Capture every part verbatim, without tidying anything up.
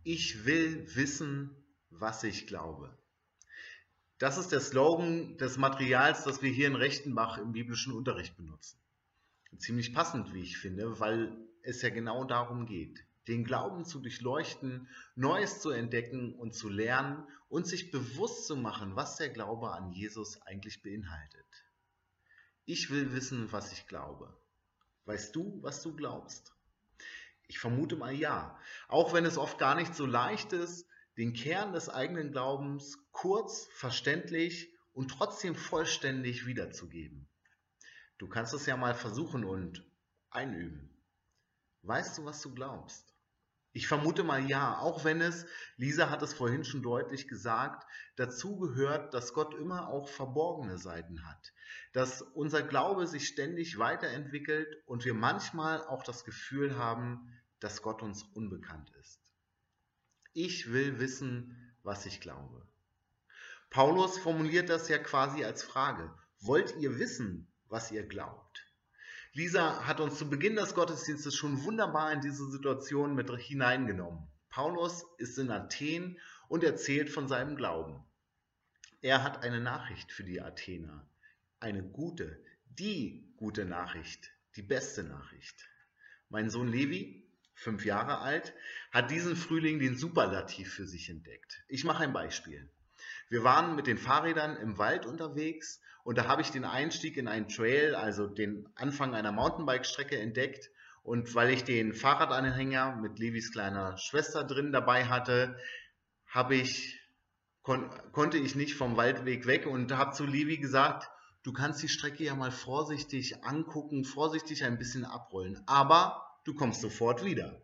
Ich will wissen, was ich glaube. Das ist der Slogan des Materials, das wir hier in Rechtenbach im biblischen Unterricht benutzen. Ziemlich passend, wie ich finde, weil es ja genau darum geht, den Glauben zu durchleuchten, Neues zu entdecken und zu lernen und sich bewusst zu machen, was der Glaube an Jesus eigentlich beinhaltet. Ich will wissen, was ich glaube. Weißt du, was du glaubst? Ich vermute mal ja, auch wenn es oft gar nicht so leicht ist, den Kern des eigenen Glaubens kurz, verständlich und trotzdem vollständig wiederzugeben. Du kannst es ja mal versuchen und einüben. Weißt du, was du glaubst? Ich vermute mal ja, auch wenn es, Lisa hat es vorhin schon deutlich gesagt, dazu gehört, dass Gott immer auch verborgene Seiten hat, dass unser Glaube sich ständig weiterentwickelt und wir manchmal auch das Gefühl haben, dass Gott uns unbekannt ist. Ich will wissen, was ich glaube. Paulus formuliert das ja quasi als Frage. Wollt ihr wissen, was ihr glaubt? Lisa hat uns zu Beginn des Gottesdienstes schon wunderbar in diese Situation mit hineingenommen. Paulus ist in Athen und erzählt von seinem Glauben. Er hat eine Nachricht für die Athener. Eine gute, die gute Nachricht, die beste Nachricht. Mein Sohn Levi, fünf Jahre alt, hat diesen Frühling den Superlativ für sich entdeckt. Ich mache ein Beispiel. Wir waren mit den Fahrrädern im Wald unterwegs und da habe ich den Einstieg in einen Trail, also den Anfang einer Mountainbike-Strecke entdeckt. Und weil ich den Fahrradanhänger mit Levis kleiner Schwester drin dabei hatte, habe ich, kon konnte ich nicht vom Waldweg weg und habe zu Levi gesagt, du kannst die Strecke ja mal vorsichtig angucken, vorsichtig ein bisschen abrollen, aber du kommst sofort wieder.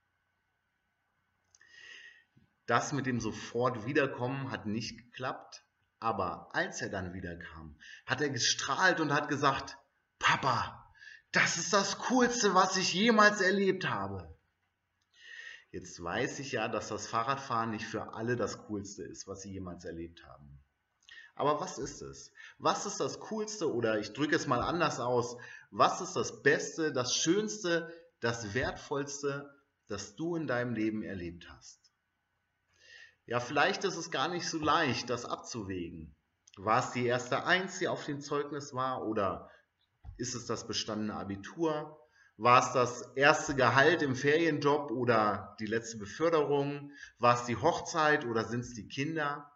Das mit dem sofort Wiederkommen hat nicht geklappt, aber als er dann wiederkam, hat er gestrahlt und hat gesagt, Papa, das ist das Coolste, was ich jemals erlebt habe. Jetzt weiß ich ja, dass das Fahrradfahren nicht für alle das Coolste ist, was sie jemals erlebt haben. Aber was ist es? Was ist das Coolste oder ich drücke es mal anders aus, was ist das Beste, das Schönste, das Wertvollste, das du in deinem Leben erlebt hast? Ja, vielleicht ist es gar nicht so leicht, das abzuwägen. War es die erste Eins, die auf dem Zeugnis war, oder ist es das bestandene Abitur? War es das erste Gehalt im Ferienjob oder die letzte Beförderung? War es die Hochzeit oder sind es die Kinder?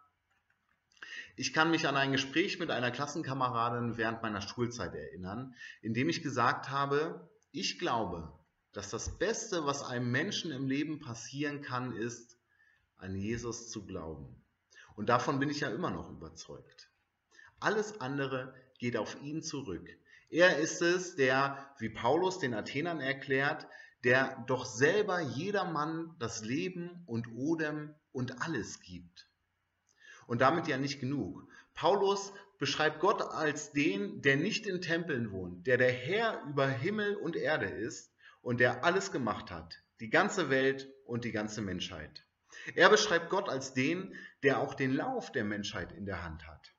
Ich kann mich an ein Gespräch mit einer Klassenkameradin während meiner Schulzeit erinnern, in dem ich gesagt habe, ich glaube, dass das Beste, was einem Menschen im Leben passieren kann, ist, an Jesus zu glauben. Und davon bin ich ja immer noch überzeugt. Alles andere geht auf ihn zurück. Er ist es, der, wie Paulus den Athenern erklärt, der doch selber jedermann das Leben und Odem und alles gibt. Und damit ja nicht genug. Paulus beschreibt Gott als den, der nicht in Tempeln wohnt, der der Herr über Himmel und Erde ist und der alles gemacht hat, die ganze Welt und die ganze Menschheit. Er beschreibt Gott als den, der auch den Lauf der Menschheit in der Hand hat.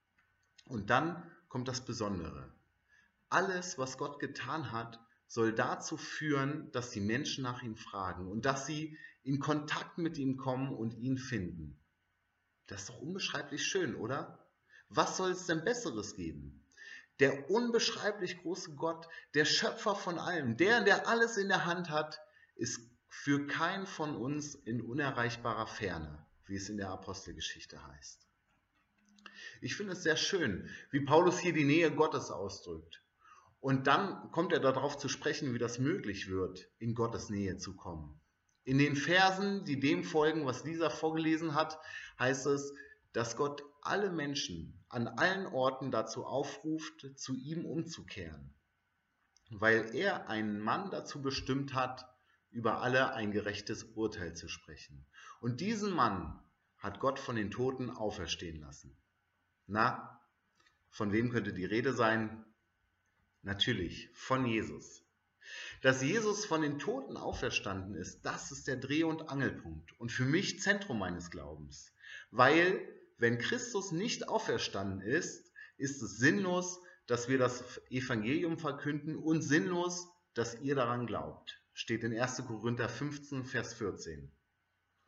Und dann kommt das Besondere. Alles, was Gott getan hat, soll dazu führen, dass die Menschen nach ihm fragen und dass sie in Kontakt mit ihm kommen und ihn finden. Das ist doch unbeschreiblich schön, oder? Was soll es denn Besseres geben? Der unbeschreiblich große Gott, der Schöpfer von allem, der, der alles in der Hand hat, ist für keinen von uns in unerreichbarer Ferne, wie es in der Apostelgeschichte heißt. Ich finde es sehr schön, wie Paulus hier die Nähe Gottes ausdrückt. Und dann kommt er darauf zu sprechen, wie das möglich wird, in Gottes Nähe zu kommen. In den Versen, die dem folgen, was Lisa vorgelesen hat, heißt es, dass Gott alle Menschen an allen Orten dazu aufruft, zu ihm umzukehren, weil er einen Mann dazu bestimmt hat, über alle ein gerechtes Urteil zu sprechen. Und diesen Mann hat Gott von den Toten auferstehen lassen. Na, von wem könnte die Rede sein? Natürlich, von Jesus. Dass Jesus von den Toten auferstanden ist, das ist der Dreh- und Angelpunkt und für mich Zentrum meines Glaubens. Weil, wenn Christus nicht auferstanden ist, ist es sinnlos, dass wir das Evangelium verkünden und sinnlos, dass ihr daran glaubt. Steht in erster Korinther fünfzehn, Vers vierzehn.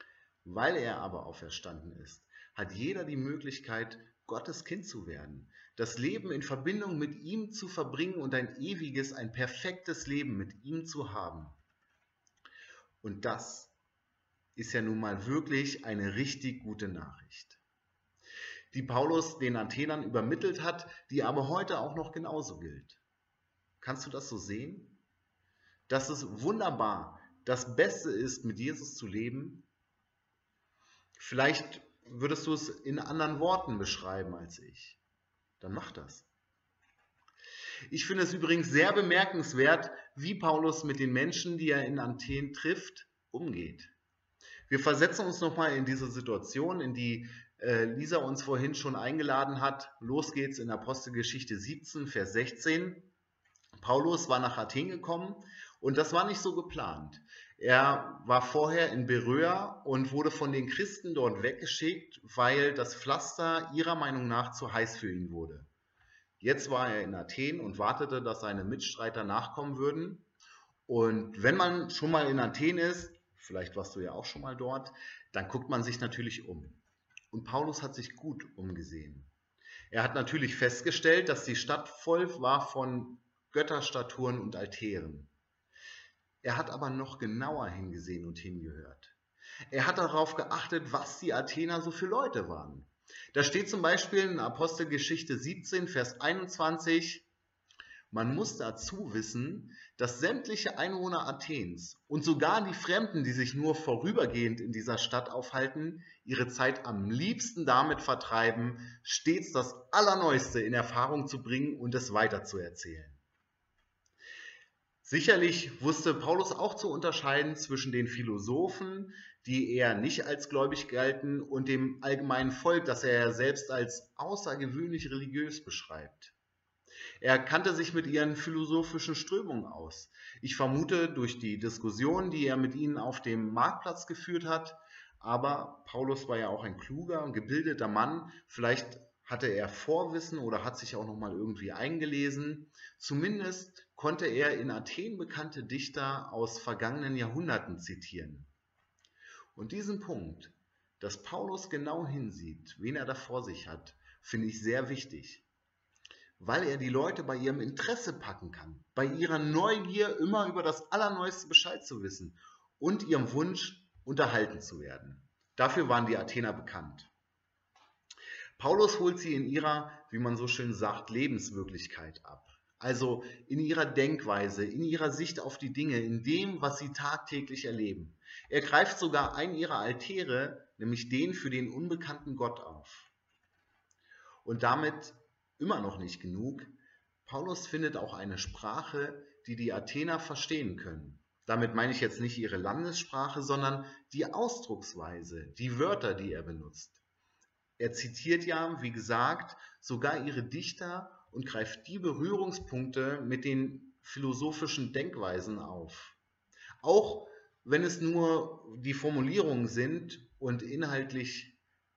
Weil er aber auferstanden ist, hat jeder die Möglichkeit, Gottes Kind zu werden, das Leben in Verbindung mit ihm zu verbringen und ein ewiges, ein perfektes Leben mit ihm zu haben. Und das ist ja nun mal wirklich eine richtig gute Nachricht, die Paulus den Athenern übermittelt hat, die aber heute auch noch genauso gilt. Kannst du das so sehen? Dass es wunderbar das Beste ist, mit Jesus zu leben? Vielleicht würdest du es in anderen Worten beschreiben als ich. Dann mach das. Ich finde es übrigens sehr bemerkenswert, wie Paulus mit den Menschen, die er in Athen trifft, umgeht. Wir versetzen uns nochmal in diese Situation, in die äh, Lisa uns vorhin schon eingeladen hat. Los geht's in Apostelgeschichte siebzehn, Vers sechzehn. Paulus war nach Athen gekommen und das war nicht so geplant. Er war vorher in Beröa und wurde von den Christen dort weggeschickt, weil das Pflaster ihrer Meinung nach zu heiß für ihn wurde. Jetzt war er in Athen und wartete, dass seine Mitstreiter nachkommen würden. Und wenn man schon mal in Athen ist, vielleicht warst du ja auch schon mal dort, dann guckt man sich natürlich um. Und Paulus hat sich gut umgesehen. Er hat natürlich festgestellt, dass die Stadt voll war von Götterstatuen und Altären. Er hat aber noch genauer hingesehen und hingehört. Er hat darauf geachtet, was die Athener so für Leute waren. Da steht zum Beispiel in Apostelgeschichte siebzehn, Vers einundzwanzig, man muss dazu wissen, dass sämtliche Einwohner Athens und sogar die Fremden, die sich nur vorübergehend in dieser Stadt aufhalten, ihre Zeit am liebsten damit vertreiben, stets das Allerneueste in Erfahrung zu bringen und es weiterzuerzählen. Sicherlich wusste Paulus auch zu unterscheiden zwischen den Philosophen, die eher nicht als gläubig galten, und dem allgemeinen Volk, das er selbst als außergewöhnlich religiös beschreibt. Er kannte sich mit ihren philosophischen Strömungen aus. Ich vermute durch die Diskussionen, die er mit ihnen auf dem Marktplatz geführt hat, aber Paulus war ja auch ein kluger und gebildeter Mann. Vielleicht hatte er Vorwissen oder hat sich auch noch mal irgendwie eingelesen. Zumindest konnte er in Athen bekannte Dichter aus vergangenen Jahrhunderten zitieren. Und diesen Punkt, dass Paulus genau hinsieht, wen er da vor sich hat, finde ich sehr wichtig, weil er die Leute bei ihrem Interesse packen kann, bei ihrer Neugier, immer über das Allerneueste Bescheid zu wissen und ihrem Wunsch, unterhalten zu werden. Dafür waren die Athener bekannt. Paulus holt sie in ihrer, wie man so schön sagt, Lebenswirklichkeit ab. Also in ihrer Denkweise, in ihrer Sicht auf die Dinge, in dem, was sie tagtäglich erleben. Er greift sogar einen ihrer Altäre, nämlich den für den unbekannten Gott auf. Und damit immer noch nicht genug. Paulus findet auch eine Sprache, die die Athener verstehen können. Damit meine ich jetzt nicht ihre Landessprache, sondern die Ausdrucksweise, die Wörter, die er benutzt. Er zitiert ja, wie gesagt, sogar ihre Dichter und greift die Berührungspunkte mit den philosophischen Denkweisen auf. Auch wenn es nur die Formulierungen sind und inhaltlich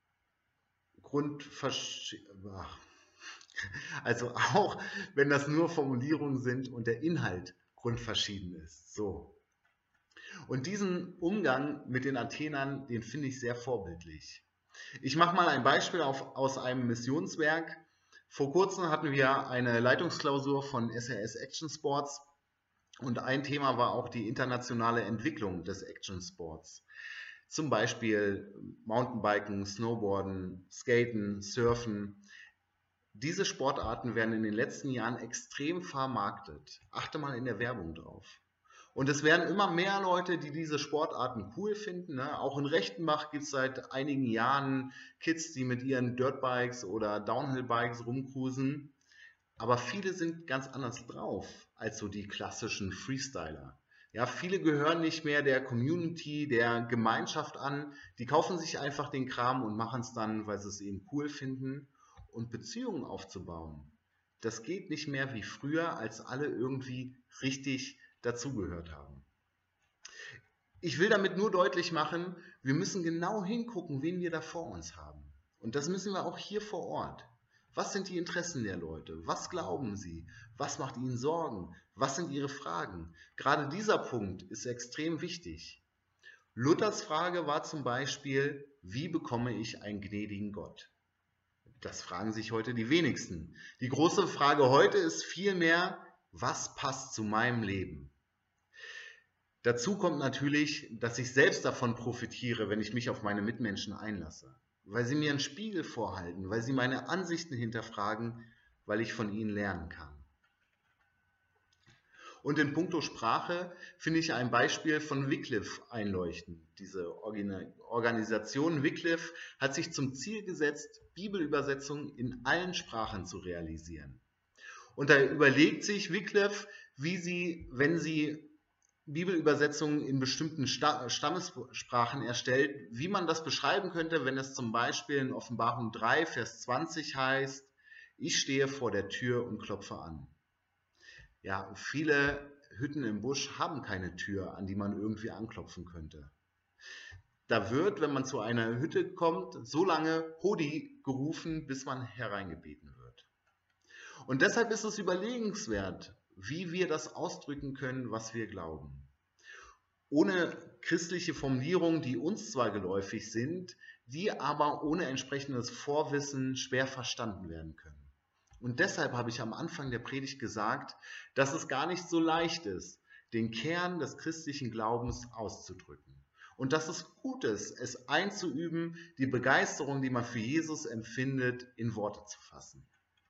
grundverschieden. Also auch wenn das nur Formulierungen sind und der Inhalt grundverschieden ist. So. Und diesen Umgang mit den Athenern, den finde ich sehr vorbildlich. Ich mache mal ein Beispiel auf, aus einem Missionswerk. Vor kurzem hatten wir eine Leitungsklausur von S R S Action Sports und ein Thema war auch die internationale Entwicklung des Action Sports. Zum Beispiel Mountainbiken, Snowboarden, Skaten, Surfen. Diese Sportarten werden in den letzten Jahren extrem vermarktet. Achte mal in der Werbung drauf. Und es werden immer mehr Leute, die diese Sportarten cool finden. Ne? Auch in Rechtenbach gibt es seit einigen Jahren Kids, die mit ihren Dirtbikes oder Downhillbikes rumcruisen. Aber viele sind ganz anders drauf als so die klassischen Freestyler. Ja, viele gehören nicht mehr der Community, der Gemeinschaft an. Die kaufen sich einfach den Kram und machen es dann, weil sie es eben cool finden. Und Beziehungen aufzubauen, das geht nicht mehr wie früher, als alle irgendwie richtig dazugehört haben. Ich will damit nur deutlich machen, wir müssen genau hingucken, wen wir da vor uns haben. Und das müssen wir auch hier vor Ort. Was sind die Interessen der Leute? Was glauben sie? Was macht ihnen Sorgen? Was sind ihre Fragen? Gerade dieser Punkt ist extrem wichtig. Luthers Frage war zum Beispiel, wie bekomme ich einen gnädigen Gott? Das fragen sich heute die wenigsten. Die große Frage heute ist vielmehr, was passt zu meinem Leben? Dazu kommt natürlich, dass ich selbst davon profitiere, wenn ich mich auf meine Mitmenschen einlasse, weil sie mir einen Spiegel vorhalten, weil sie meine Ansichten hinterfragen, weil ich von ihnen lernen kann. Und in puncto Sprache finde ich ein Beispiel von Wycliffe einleuchtend. Diese Organisation Wycliffe hat sich zum Ziel gesetzt, Bibelübersetzungen in allen Sprachen zu realisieren. Und da überlegt sich Wycliffe, wie sie, wenn sie Bibelübersetzungen in bestimmten Stammessprachen erstellt, wie man das beschreiben könnte, wenn es zum Beispiel in Offenbarung drei, Vers zwanzig heißt, ich stehe vor der Tür und klopfe an. Ja, viele Hütten im Busch haben keine Tür, an die man irgendwie anklopfen könnte. Da wird, wenn man zu einer Hütte kommt, so lange Hodi gerufen, bis man hereingebeten wird. Und deshalb ist es überlegenswert, wie wir das ausdrücken können, was wir glauben. Ohne christliche Formulierungen, die uns zwar geläufig sind, die aber ohne entsprechendes Vorwissen schwer verstanden werden können. Und deshalb habe ich am Anfang der Predigt gesagt, dass es gar nicht so leicht ist, den Kern des christlichen Glaubens auszudrücken. Und dass es gut ist, es einzuüben, die Begeisterung, die man für Jesus empfindet, in Worte zu fassen.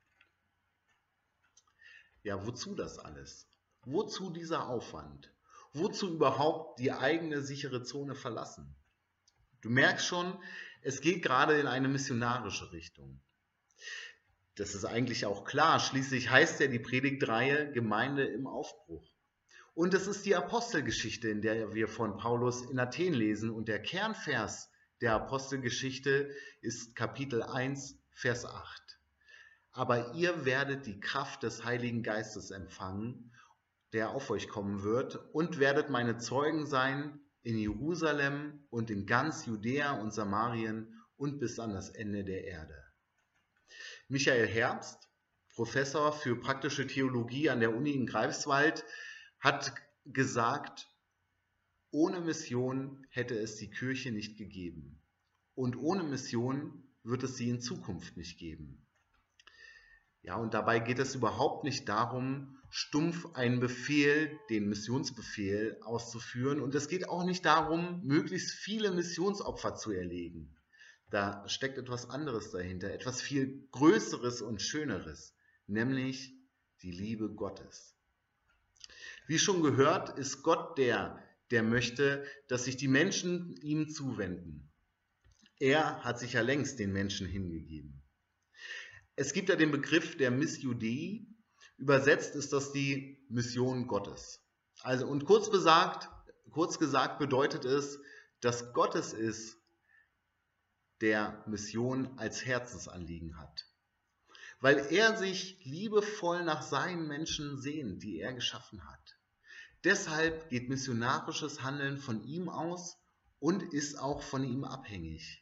Ja, wozu das alles? Wozu dieser Aufwand? Wozu überhaupt die eigene sichere Zone verlassen? Du merkst schon, es geht gerade in eine missionarische Richtung. Das ist eigentlich auch klar, schließlich heißt ja die Predigtreihe Gemeinde im Aufbruch. Und es ist die Apostelgeschichte, in der wir von Paulus in Athen lesen. Und der Kernvers der Apostelgeschichte ist Kapitel eins, Vers acht. Aber ihr werdet die Kraft des Heiligen Geistes empfangen, der auf euch kommen wird, und werdet meine Zeugen sein in Jerusalem und in ganz Judäa und Samarien und bis an das Ende der Erde. Michael Herbst, Professor für praktische Theologie an der Uni in Greifswald, hat gesagt, ohne Mission hätte es die Kirche nicht gegeben. Und ohne Mission wird es sie in Zukunft nicht geben. Ja, und dabei geht es überhaupt nicht darum, stumpf einen Befehl, den Missionsbefehl auszuführen. Und es geht auch nicht darum, möglichst viele Missionsopfer zu erlegen. Da steckt etwas anderes dahinter, etwas viel Größeres und Schöneres, nämlich die Liebe Gottes. Wie schon gehört, ist Gott der, der möchte, dass sich die Menschen ihm zuwenden. Er hat sich ja längst den Menschen hingegeben. Es gibt ja den Begriff der Missio Dei, übersetzt ist das die Mission Gottes. Also, und kurz besagt, kurz gesagt bedeutet es, dass Gott es ist, der Mission als Herzensanliegen hat. Weil er sich liebevoll nach seinen Menschen sehnt, die er geschaffen hat. Deshalb geht missionarisches Handeln von ihm aus und ist auch von ihm abhängig.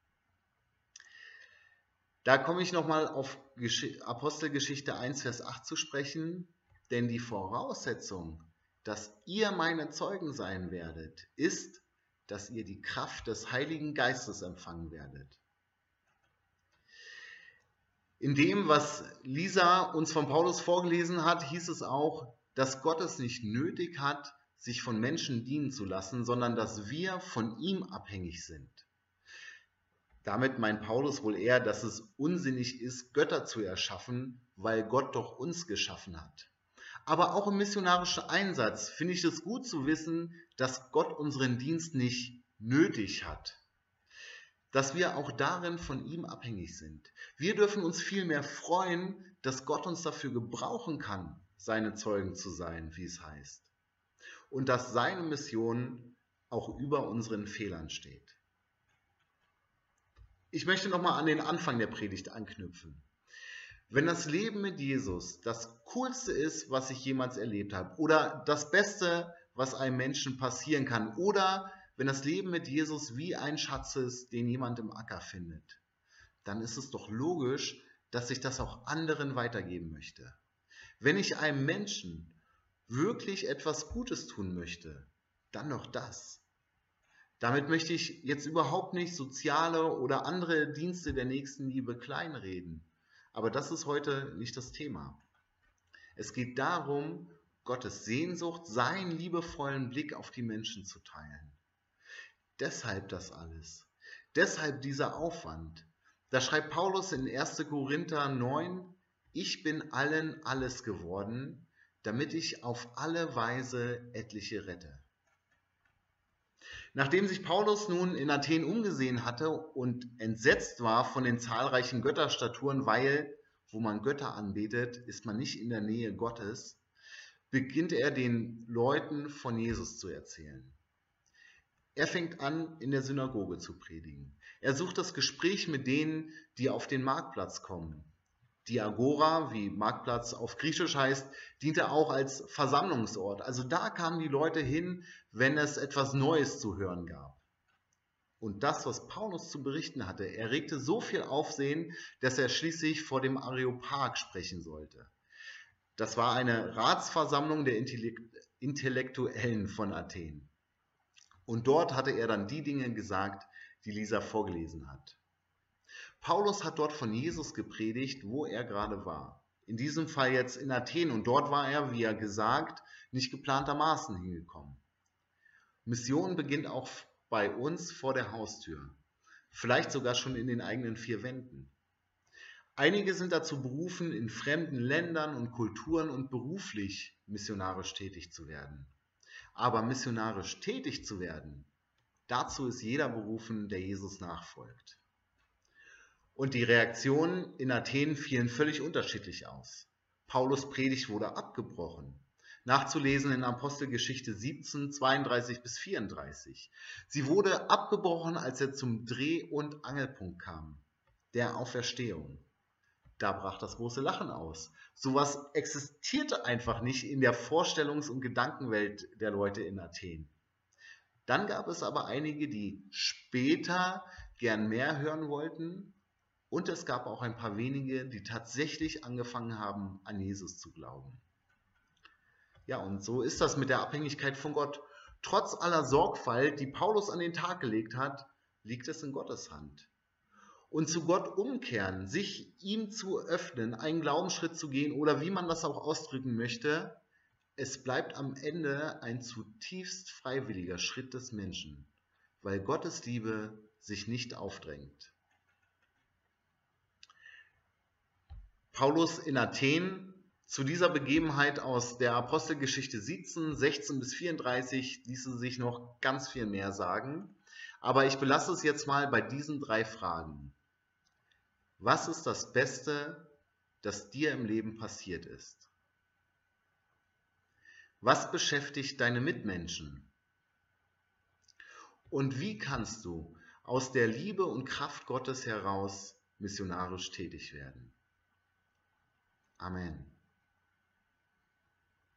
Da komme ich nochmal auf Apostelgeschichte eins, Vers acht zu sprechen, denn die Voraussetzung, dass ihr meine Zeugen sein werdet, ist, dass ihr die Kraft des Heiligen Geistes empfangen werdet. In dem, was Lisa uns von Paulus vorgelesen hat, hieß es auch, dass Gott es nicht nötig hat, sich von Menschen dienen zu lassen, sondern dass wir von ihm abhängig sind. Damit meint Paulus wohl eher, dass es unsinnig ist, Götter zu erschaffen, weil Gott doch uns geschaffen hat. Aber auch im missionarischen Einsatz finde ich es gut zu wissen, dass Gott unseren Dienst nicht nötig hat. Dass wir auch darin von ihm abhängig sind. Wir dürfen uns vielmehr freuen, dass Gott uns dafür gebrauchen kann, seine Zeugen zu sein, wie es heißt. Und dass seine Mission auch über unseren Fehlern steht. Ich möchte nochmal an den Anfang der Predigt anknüpfen. Wenn das Leben mit Jesus das Coolste ist, was ich jemals erlebt habe, oder das Beste, was einem Menschen passieren kann, oder wenn das Leben mit Jesus wie ein Schatz ist, den jemand im Acker findet, dann ist es doch logisch, dass ich das auch anderen weitergeben möchte. Wenn ich einem Menschen wirklich etwas Gutes tun möchte, dann doch das. Damit möchte ich jetzt überhaupt nicht soziale oder andere Dienste der Nächstenliebe kleinreden. Aber das ist heute nicht das Thema. Es geht darum, Gottes Sehnsucht, seinen liebevollen Blick auf die Menschen zu teilen. Deshalb das alles. Deshalb dieser Aufwand. Da schreibt Paulus in erster Korinther neun, ich bin allen alles geworden, damit ich auf alle Weise etliche rette. Nachdem sich Paulus nun in Athen umgesehen hatte und entsetzt war von den zahlreichen Götterstatuen, weil, wo man Götter anbetet, ist man nicht in der Nähe Gottes, beginnt er den Leuten von Jesus zu erzählen. Er fängt an, in der Synagoge zu predigen. Er sucht das Gespräch mit denen, die auf den Marktplatz kommen. Die Agora, wie Marktplatz auf Griechisch heißt, diente auch als Versammlungsort. Also da kamen die Leute hin, wenn es etwas Neues zu hören gab. Und das, was Paulus zu berichten hatte, erregte so viel Aufsehen, dass er schließlich vor dem Areopag sprechen sollte. Das war eine Ratsversammlung der Intellektuellen von Athen. Und dort hatte er dann die Dinge gesagt, die Lisa vorgelesen hat. Paulus hat dort von Jesus gepredigt, wo er gerade war. In diesem Fall jetzt in Athen. Und dort war er, wie er gesagt, nicht geplantermaßen hingekommen. Mission beginnt auch bei uns vor der Haustür. Vielleicht sogar schon in den eigenen vier Wänden. Einige sind dazu berufen, in fremden Ländern und Kulturen und beruflich missionarisch tätig zu werden. Aber missionarisch tätig zu werden, dazu ist jeder berufen, der Jesus nachfolgt. Und die Reaktionen in Athen fielen völlig unterschiedlich aus. Paulus' Predigt wurde abgebrochen. Nachzulesen in Apostelgeschichte siebzehn, zweiunddreißig bis vierunddreißig. Sie wurde abgebrochen, als er zum Dreh- und Angelpunkt kam, der Auferstehung. Da brach das große Lachen aus. Sowas existierte einfach nicht in der Vorstellungs- und Gedankenwelt der Leute in Athen. Dann gab es aber einige, die später gern mehr hören wollten. Und es gab auch ein paar wenige, die tatsächlich angefangen haben, an Jesus zu glauben. Ja, und so ist das mit der Abhängigkeit von Gott. Trotz aller Sorgfalt, die Paulus an den Tag gelegt hat, liegt es in Gottes Hand. Und zu Gott umkehren, sich ihm zu öffnen, einen Glaubensschritt zu gehen oder wie man das auch ausdrücken möchte, es bleibt am Ende ein zutiefst freiwilliger Schritt des Menschen, weil Gottes Liebe sich nicht aufdrängt. Paulus in Athen, zu dieser Begebenheit aus der Apostelgeschichte siebzehn, sechzehn bis vierunddreißig ließe sich noch ganz viel mehr sagen, aber ich belasse es jetzt mal bei diesen drei Fragen. Was ist das Beste, das dir im Leben passiert ist? Was beschäftigt deine Mitmenschen? Und wie kannst du aus der Liebe und Kraft Gottes heraus missionarisch tätig werden? Amen.